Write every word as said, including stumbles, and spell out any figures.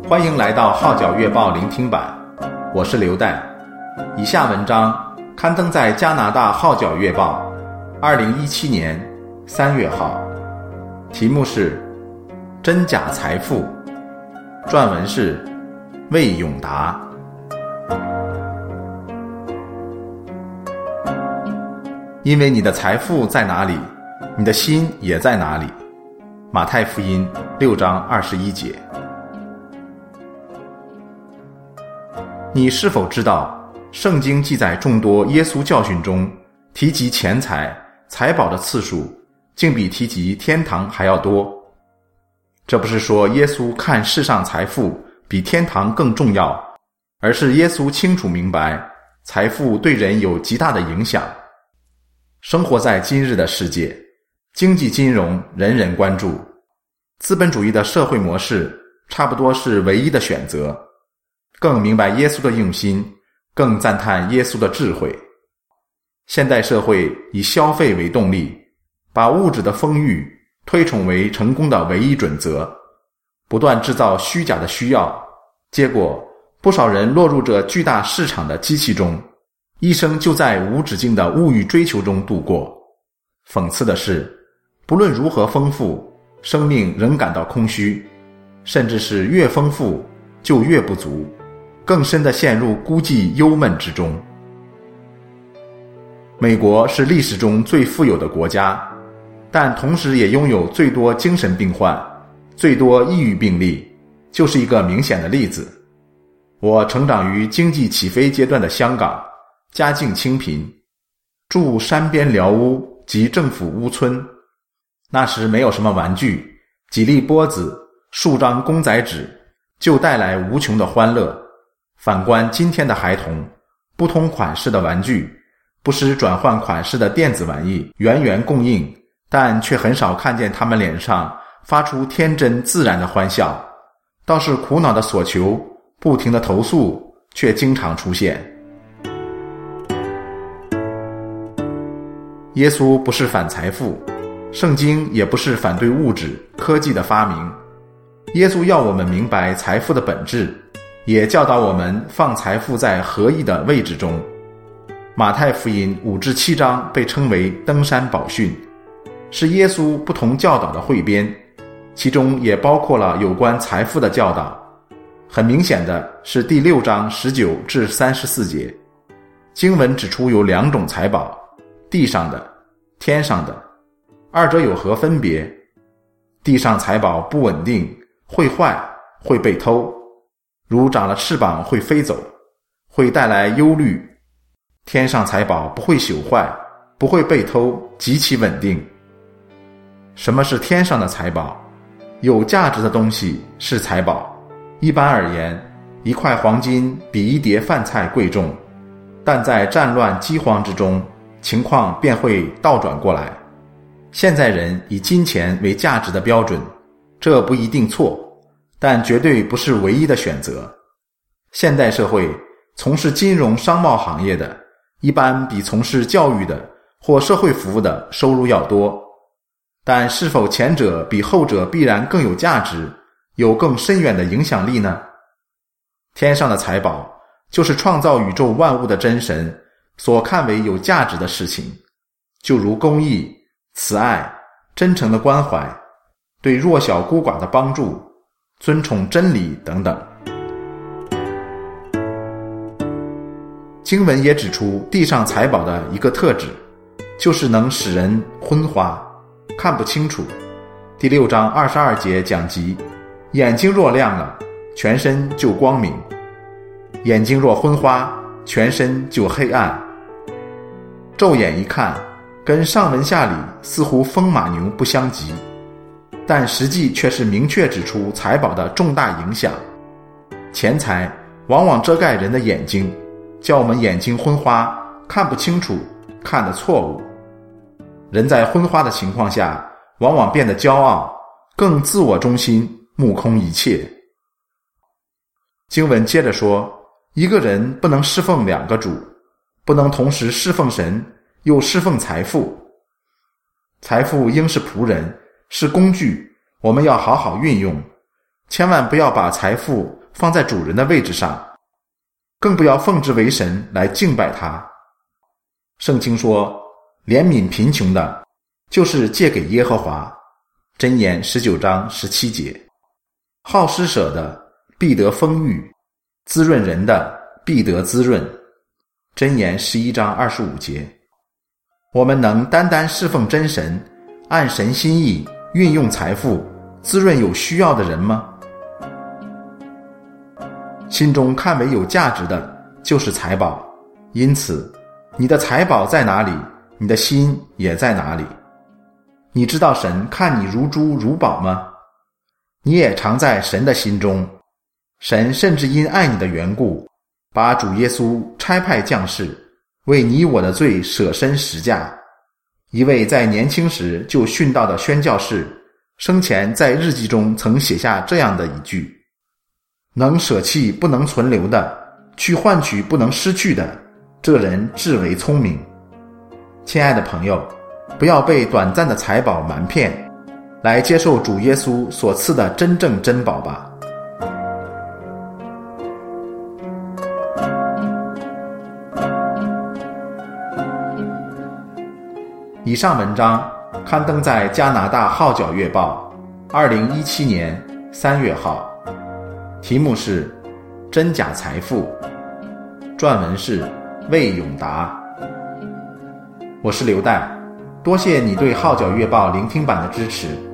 欢迎来到号角月报聆听版，我是刘代。以下文章刊登在加拿大号角月报二零一七年三月号，题目是真假财富，撰文是魏永达。因为你的财富在哪里，你的心也在哪里。马太福音六章二十一节。你是否知道，圣经记载众多耶稣教训中，提及钱财、财宝的次数，竟比提及天堂还要多？这不是说耶稣看世上财富比天堂更重要，而是耶稣清楚明白，财富对人有极大的影响。生活在今日的世界，经济金融人人关注，资本主义的社会模式差不多是唯一的选择。更明白耶稣的用心，更赞叹耶稣的智慧。现代社会以消费为动力，把物质的丰裕推崇为成功的唯一准则，不断制造虚假的需要，结果不少人落入这巨大市场的机器中，一生就在无止境的物欲追求中度过。讽刺的是，不论如何丰富，生命仍感到空虚，甚至是越丰富就越不足，更深地陷入孤寂忧闷之中。美国是历史中最富有的国家，但同时也拥有最多精神病患、最多抑郁病例，就是一个明显的例子。我成长于经济起飞阶段的香港，家境清贫，住山边寮屋及政府屋村。那时没有什么玩具，几粒波子、数张公仔纸就带来无穷的欢乐。反观今天的孩童，不同款式的玩具，不时转换款式的电子玩意源源供应，但却很少看见他们脸上发出天真自然的欢笑，倒是苦恼的索求、不停的投诉却经常出现。耶稣不是反财富，圣经也不是反对物质、科技的发明。耶稣要我们明白财富的本质，也教导我们放财富在合意的位置中。马太福音五至七章被称为登山宝训，是耶稣不同教导的汇编，其中也包括了有关财富的教导。很明显的是第六章十九至三十四节，经文指出有两种财宝，地上的、天上的，二者有何分别？地上财宝不稳定，会坏，会被偷，如长了翅膀会飞走，会带来忧虑。天上财宝不会朽坏，不会被偷，极其稳定。什么是天上的财宝？有价值的东西是财宝。一般而言，一块黄金比一碟饭菜贵重，但在战乱饥荒之中，情况便会倒转过来。现在人以金钱为价值的标准，这不一定错，但绝对不是唯一的选择。现代社会从事金融商贸行业的，一般比从事教育的或社会服务的收入要多，但是否前者比后者必然更有价值，有更深远的影响力呢？天上的财宝就是创造宇宙万物的真神所看为有价值的事情，就如公义、慈爱、真诚的关怀、对弱小孤寡的帮助、尊崇真理等等。经文也指出地上财宝的一个特质，就是能使人昏花，看不清楚。第六章二十二节讲及，眼睛若亮了，全身就光明；眼睛若昏花，全身就黑暗。骤眼一看，跟上文下理似乎风马牛不相及，但实际却是明确指出财宝的重大影响。钱财往往遮盖人的眼睛，叫我们眼睛昏花，看不清楚，看得错误。人在昏花的情况下，往往变得骄傲，更自我中心，目空一切。经文接着说，一个人不能侍奉两个主，不能同时侍奉神，又侍奉财富。财富应是仆人，是工具，我们要好好运用。 千万不要把财富放在主人的位置上，更不要奉之为神来敬拜他。圣经说，怜悯贫穷的，就是借给耶和华。箴言十九章十七节。好施舍的，必得丰裕；滋润人的，必得滋润。箴言十一章二十五节。我们能单单侍奉真神，按神心意运用财富，滋润有需要的人吗？心中看为有价值的，就是财宝。因此，你的财宝在哪里，你的心也在哪里。你知道神看你如珠如宝吗？你也常在神的心中。神甚至因爱你的缘故，把主耶稣差派降世，为你我的罪舍身十架。一位在年轻时就殉道的宣教士，生前在日记中曾写下这样的一句：能舍弃不能存留的，去换取不能失去的，这人至为聪明。亲爱的朋友，不要被短暂的财宝瞒骗，来接受主耶稣所赐的真正珍宝吧。以上文章刊登在加拿大号角月报二零一七年三月号，题目是真假财富，撰文是魏永达。我是刘代，多谢你对号角月报聆听版的支持。